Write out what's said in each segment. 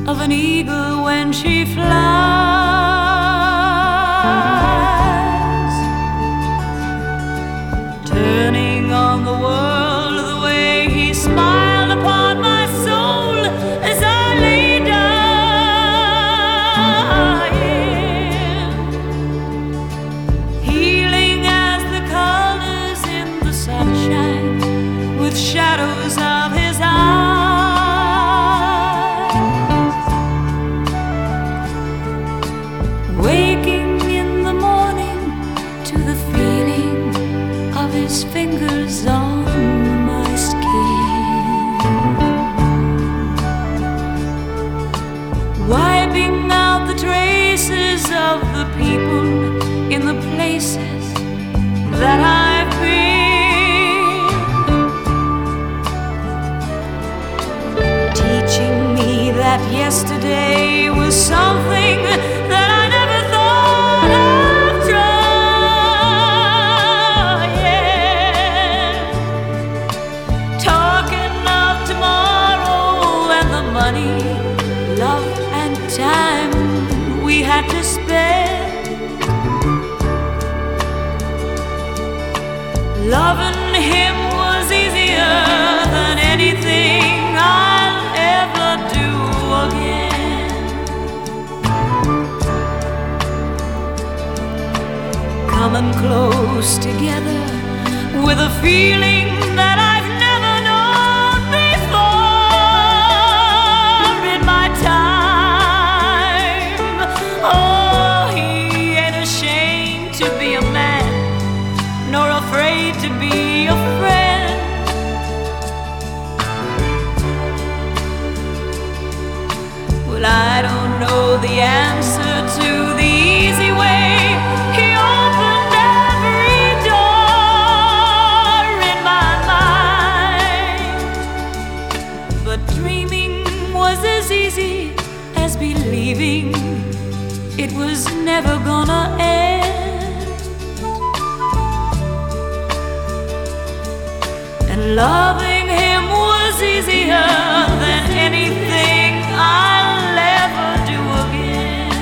of an eagle when she flies, turning on the world the way he smiled upon my soul as I lay dying, healing as the colors in the sunshine with shadows of his eyes. Waking in the morning to the feeling of his fingers on my skin, wiping out the traces of the people in the places that I've been, teaching me that yesterday was something that I never thought of trying. Talking of tomorrow and the money, love and time we had to spend. Loving him was easier than anything I'll ever do again. Coming close together with a feeling that I've never known before in my time. Oh, he ain't ashamed to be a man, nor afraid to be a friend. Well, I don't know the answer to the easy way he opened every door in my mind, but dreaming was as easy as believing it was never gonna end. And loving him was easier than anything I'll ever do again.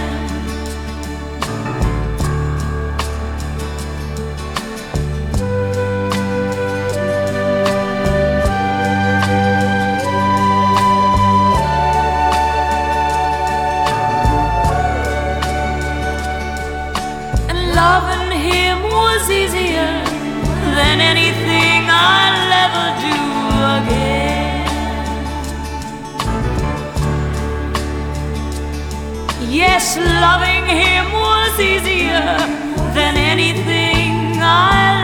And loving him was easier than anything I'll ever do again. Yes, loving him was easier than anything I'll